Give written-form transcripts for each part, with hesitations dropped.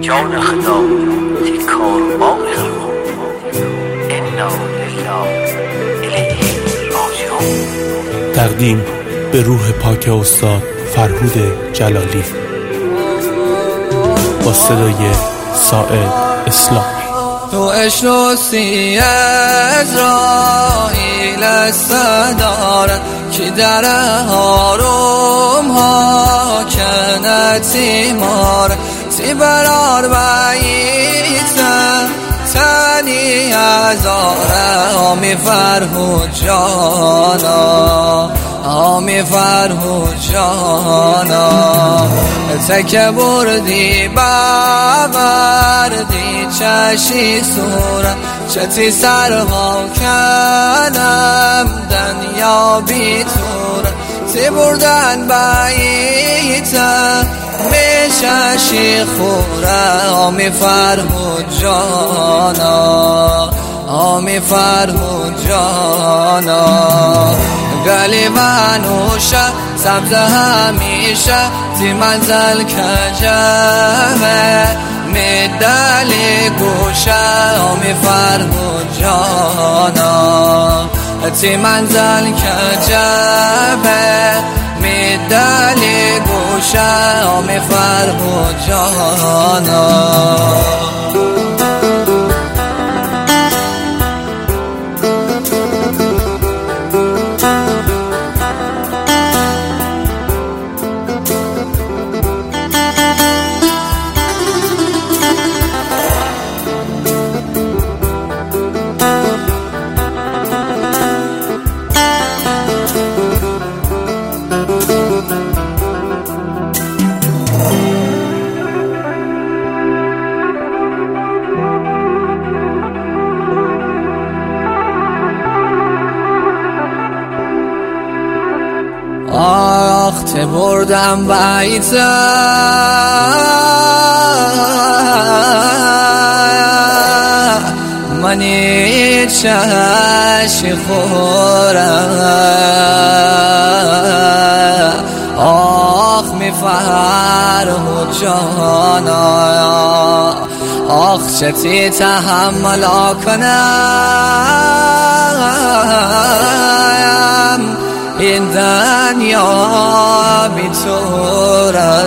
جان خدا تکار باغ رو انا لله الیه راجعون. تقدیم به روح پاک استاد فرهود جلالی با صدای سائل اسلامی. تو اشناسی ازرائیل استداره که در هاروم ها کنتی ماره تی برار بیتن تنی هزاره آمی فرهود جانا آمی فرهود جانا تک بردی ببردی چشی سوره چتی سرها کنم دنیا بی توره تی بردن بیتن میششی خوره آمی فرهود جانا آمی فرهود جانا گلی و نوشه سبز همیشه تی منزل کجمه میدلی گوشه آمی فرهود جانا تی منزل کجمه میدلی گوشه آمی فرهود جانا. آخ ته بردم بیتم منی چشی خورم آخ می فرهود جانا آخ چتی تحمل کنم این دنیا بی توره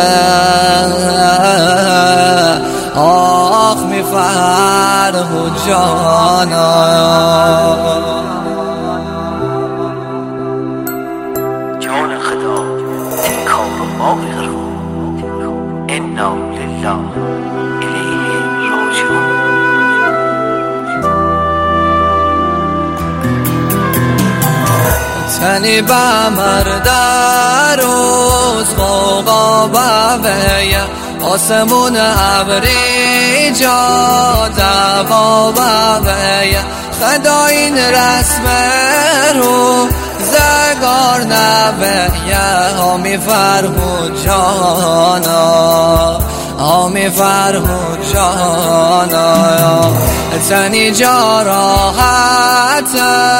آخ می فرهود جانا جان خدا تکار باغ رو انا لله الیه راجعون. تنی با مرده روز خوقا بویه آسمون ابری جا دوا بویه خدا این رسم رو زگار نبیه آمی فرهود جانا آمی فرهود جانا تنی جا راحت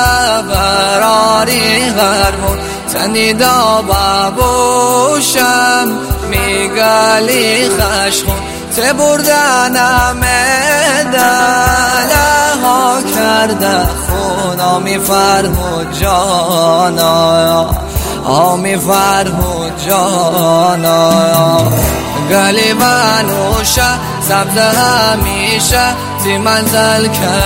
براری غرمون تنی دا ببوشم میگلی خشخون ته بردنم دله ها کرده خون آمی فرهود جانا آمی فرهود جانا گلی و نوشه سبز همیشه تی منزل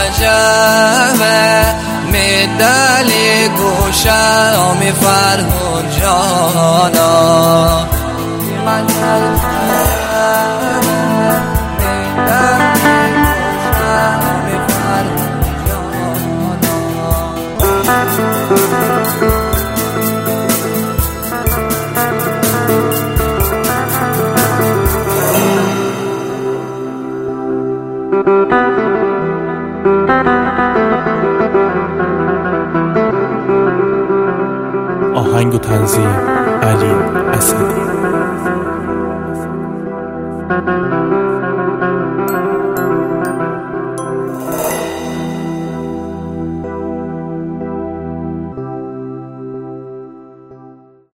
کجمه میدلی گوشه آمی فرهود جانا تی منزل کجمه میدلی گوشه آمی فرهود جانا. آهنگ و تنظیم علی اسدی.